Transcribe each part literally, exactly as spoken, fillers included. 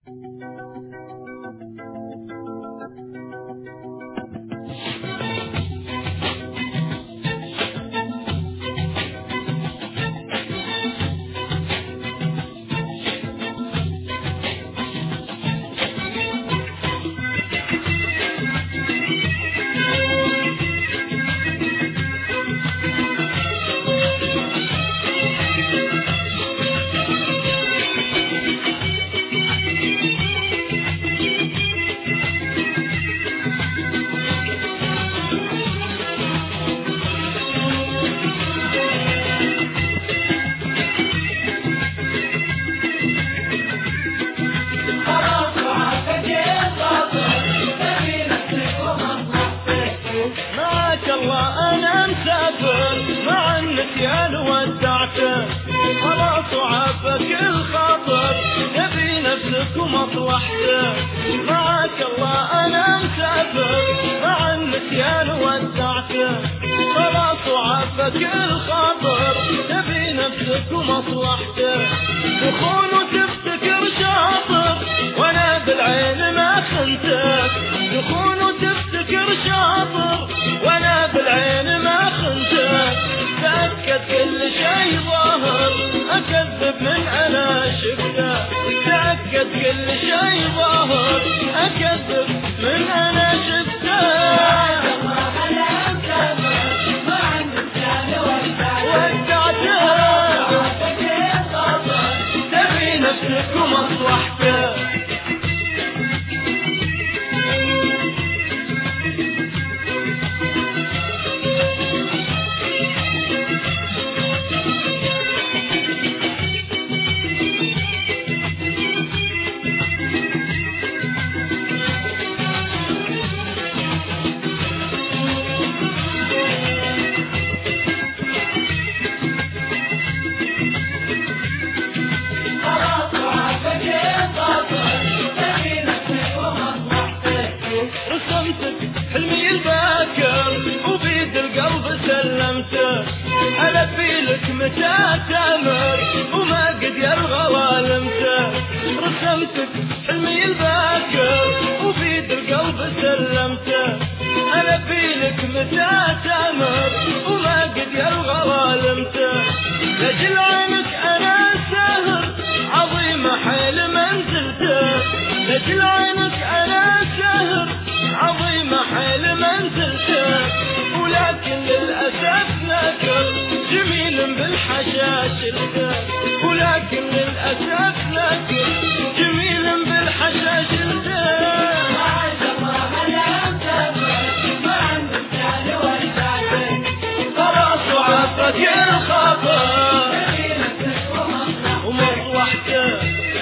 خلاص وعافك الخاطر تبي نفسك ومصلحته. معاك الله انا مسافر مع النسيان ودعته. خلاص وعافك الخاطر تبي نفسك ومصلحته. تخون وتفتكر شاطر وانا بالعين ما خنتك. تخون وتفتكر شاطر وانا بالعين ما خنتك. تأكد كل شي ظاهر أكذب من أنا شفته. تأكد كل شي ظاهر أكذب من أنا شفته. ودعته تبي نفسك ومصلحته. حلمي الباكر وبيد القلب سلمته. ألفي لك متى تمر وما قد يرغى ظالمته. رسمتك حلمي الباكر وبيد القلب سلمته. ألفي لك متى تمر وما قد يرغى ظالمته. لجل عينك أنا سهر عظيمة حيل منزلته. لجل عينك أنا سهر عظيمة حيل منزلته. ولكن للأسف نكر جميل بالحشاشلته. ولكن للأسف نكر جميل بالحشاشلته. خلاص وعافك الخاطر ومصلحته.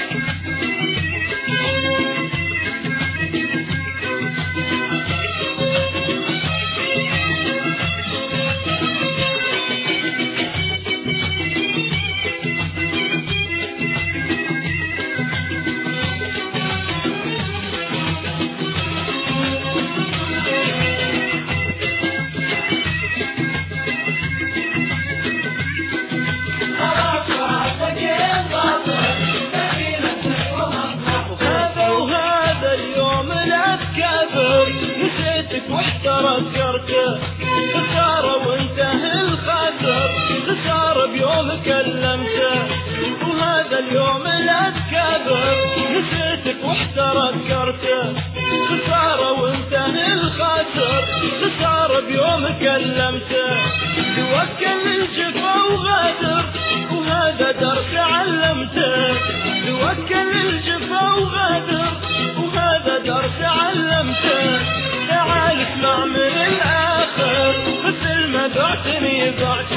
نسيتك واحترقرته. خسارة وانتهى الخسر. خسارة بيوم كلمته. وهذا اليوم لا تكبر. نسيتك واحترقرته. خسارة وانتهى الخسر. خسارة بيوم كلمته. توكل للجفا وغادر وهذا درس علمته. توكل للجفا وغادر وهذا درس علمته. تعال اسمع من الآخر مثل ما بعتني بعت